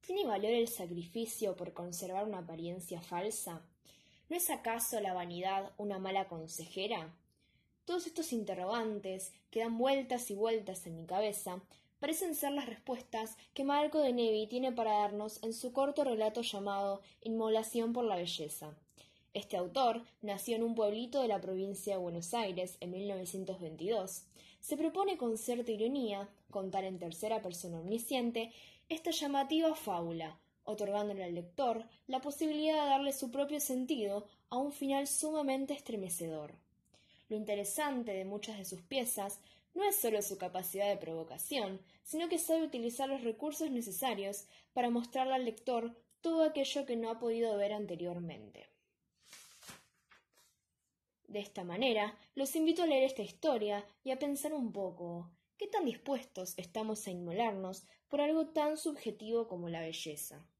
¿Tiene valor el sacrificio por conservar una apariencia falsa? ¿No es acaso la vanidad una mala consejera? Todos estos interrogantes que dan vueltas y vueltas en mi cabeza parecen ser las respuestas que Marco de Nevi tiene para darnos en su corto relato llamado Inmolación por la belleza. Este autor nació en un pueblito de la provincia de Buenos Aires en 1922. Se propone con cierta ironía contar en tercera persona omnisciente esta llamativa fábula, otorgándole al lector la posibilidad de darle su propio sentido a un final sumamente estremecedor. Lo interesante de muchas de sus piezas no es solo su capacidad de provocación, sino que sabe utilizar los recursos necesarios para mostrarle al lector todo aquello que no ha podido ver anteriormente. De esta manera, los invito a leer esta historia y a pensar un poco, ¿qué tan dispuestos estamos a inmolarnos por algo tan subjetivo como la belleza?